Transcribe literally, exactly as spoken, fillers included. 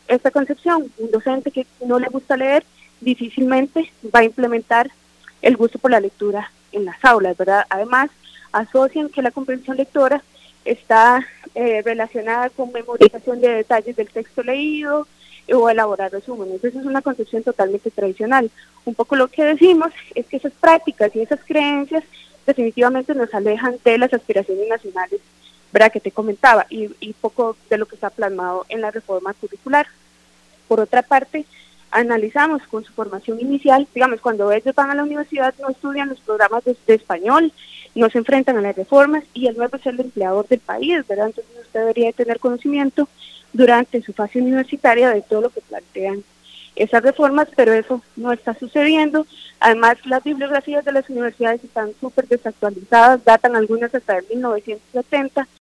esta concepción. Un docente que no le gusta leer difícilmente va a implementar el gusto por la lectura en las aulas, ¿verdad? Además, asocian que la comprensión lectora está eh, relacionada con memorización de detalles del texto leído o elaborar resúmenes. Esa es una concepción totalmente tradicional. Un poco lo que decimos es que esas prácticas y esas creencias definitivamente nos alejan de las aspiraciones nacionales, ¿verdad?, que te comentaba, y, y poco de lo que está plasmado en la reforma curricular. Por otra parte, analizamos con su formación inicial, digamos, cuando ellos van a la universidad no estudian los programas de, de español, no se enfrentan a las reformas y el nuevo es el empleador del país, ¿verdad? Entonces usted debería tener conocimiento durante su fase universitaria de todo lo que plantean esas reformas, pero eso no está sucediendo. Además, las bibliografías de las universidades están súper desactualizadas, datan algunas hasta de mil novecientos setenta,